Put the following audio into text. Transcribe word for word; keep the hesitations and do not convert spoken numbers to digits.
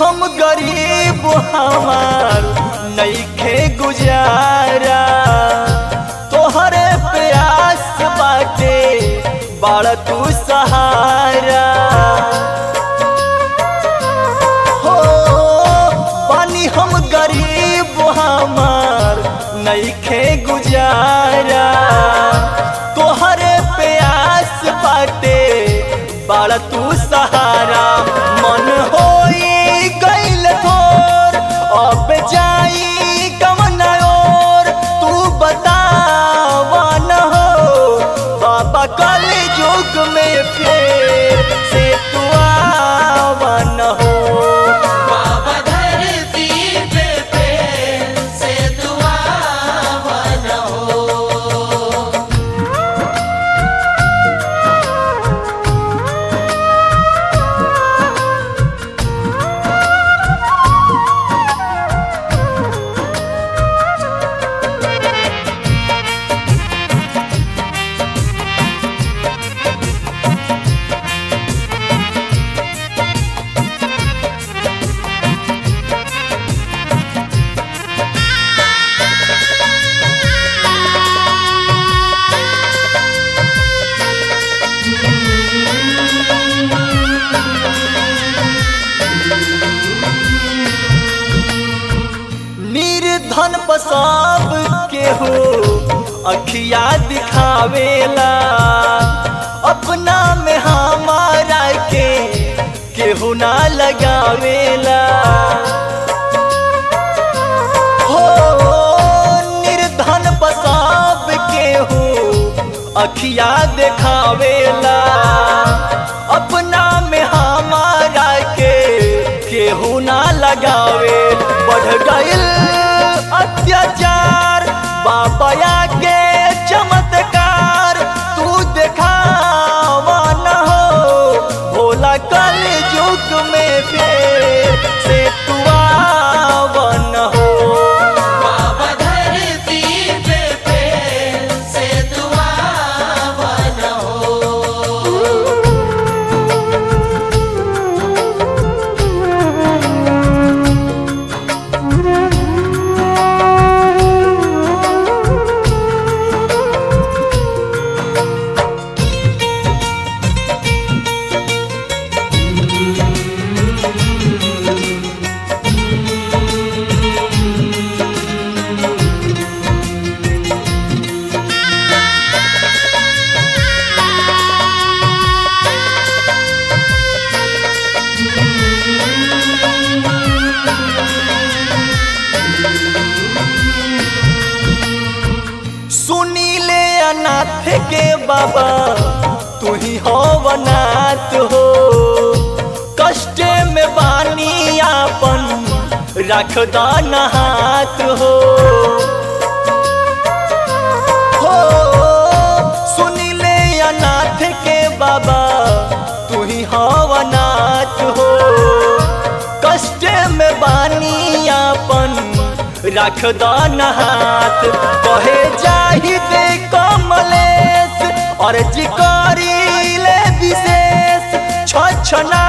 हम गरीब हमार नइखे गुजारा, तोहरे प्यास बाटे बड़ा तू सहारा। हो पानी हम गरीब हमार नइखे गुजारा, तोहरे प्यास बाटे बड़ा तू सहारा। मन होई गइल थोर अब जाई कवन और, तू बतावा न हो बाबा कल युग में फिर से तू आवा न हो। बाबा धरती पे फिर से तू आवा न हो। निर्धन पसाब के हो अखिया दिखावेला, अपना में हमारा के केहू ना लगावेला। हो निर्धन पसाब के हो अखिया दिखावेला, अपना में हमारा के केहू ना लगावे। बढ़ गइल अत्याचार बाबा के चमत्कार, तू दिखावा न हो भोला कल युग में फिर से तू आवा न हो। बाबा धरती पे फिर से तू आवा न हो। सुनीले अनाथ के बाबा तू ही हो अनाथ हो, कष्ट में बानी आपन रख दान हाथ हो। हो सुनीले अनाथ के बाबा तू ही हो अनाथ हो, कष्ट में बानी आपन रख दान हाथ। कहे जाहि दे कमलेश और जिकारी ले विशेष छछना